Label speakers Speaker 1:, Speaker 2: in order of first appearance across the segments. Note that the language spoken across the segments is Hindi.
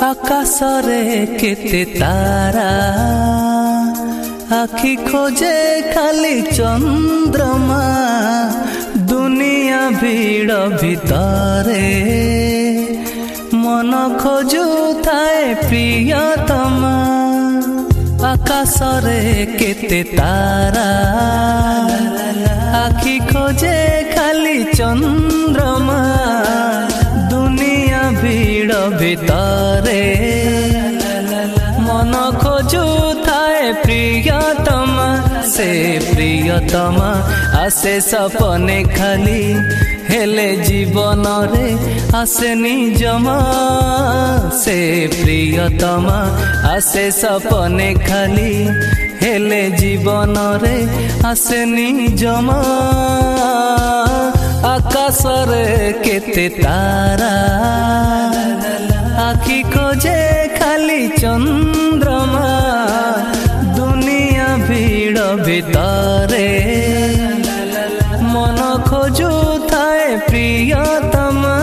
Speaker 1: आकाशरे केते तारा आखि खोजे खाली चंद्रमा दुनिया भीड़ भितरे मन खोजु थाए प्रियतमा आकाशरे केते तारा आखि खोजे खाली चंद्रमा दुनिया भीड़ भितरे मन खोजु थाए प्रियतमा से प्रियतमा आसे सपने खाली हेले जीवन रे आसेनी जमा से प्रियतमा आसे सपने खाली हेले जीवन रे आसेनी जमा आकाशरे केते तारा आखि खोजे खाली चंद्रमा दुनिया भीड़ भितरे मन खोजु थाए प्रियतमा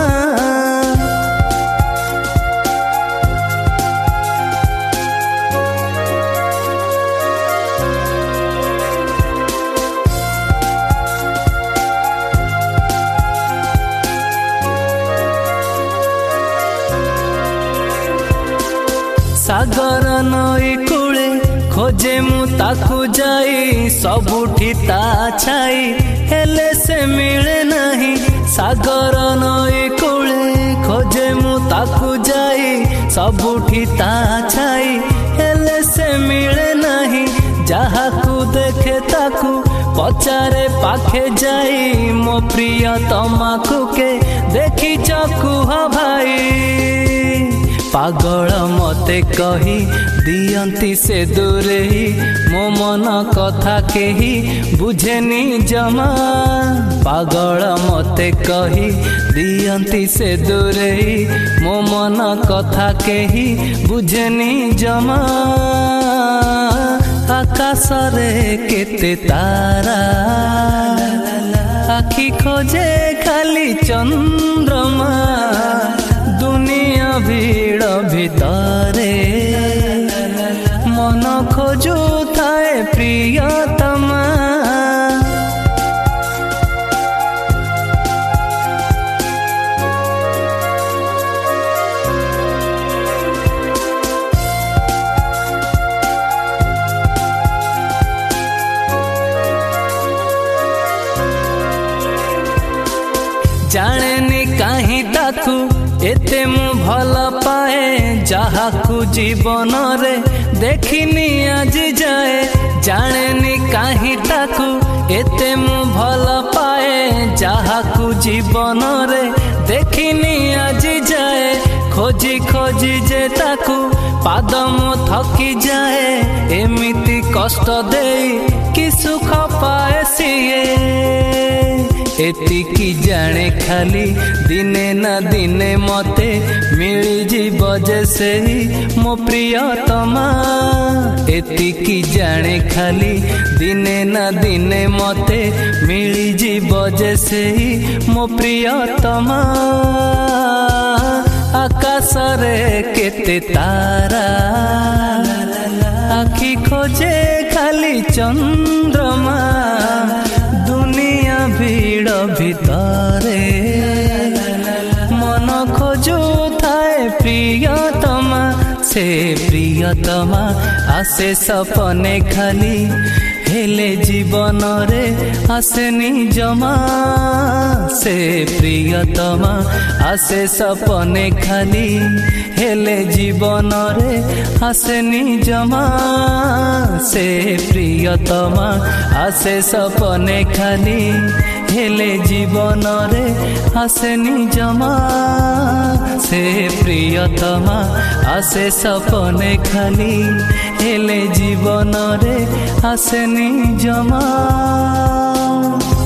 Speaker 1: सागर नई कूले खोजे मु ताकू जाई सबुठी ता छाई हेले से मिले नहीं सागर नई कूले खोजे मु ताकू जाई सबुठी ता छाई हेले से मिले नहीं जहा को देखे ताकू पचारे पाखे जाई मो प्रियतमा को के देखी चकु भाई पागल मते कही दियंती से दूरे मो मन कथा केही बुझेनी जमा पागल मते कही दियंती से दूरे मो मन कथा केही बुझेनी जमा आकाशरे केते तारा आखि खोजे खाली चंद्रमा दुनिया भीड़ भितरे मन खोजु थाए प्रियतमा जाने कहीं ताकू एते मु भल पाए जहाकू जीवन रे देखिनी आज जाए जाने कहीं ताकू एते मु भल पाए जहाकू जीवन रे देखिनी आज जाए खोजी खोजी जे ताकू पाद मो थकी जाए एमिति कष्ट दे कि सुख पाए सिए एतिकी जाने खाली दिने ना दिने मते मिली जीव जैसे मो प्रियतमा एतिकी जाने खाली दिने ना दिने मते मिली जीव जैसे मो प्रियतमा आकाशरे केते तारा आखि खोजे खाली चंद्रमा दुनिया भीड़ भितरे मन खोजु थाए प्रियतमा से प्रियतमा आसे सपने खाली हेले जीवन रे आसेनी जमा से प्रियतमा आसे सपने खाली हेले जीवन रे आसेनी जमा से प्रियतमा आसे सपने खाली हेले जीवन रे आसेनी जमा से प्रियतमा आसे सपने खाली हेले जीवन रे आसेनी जमा।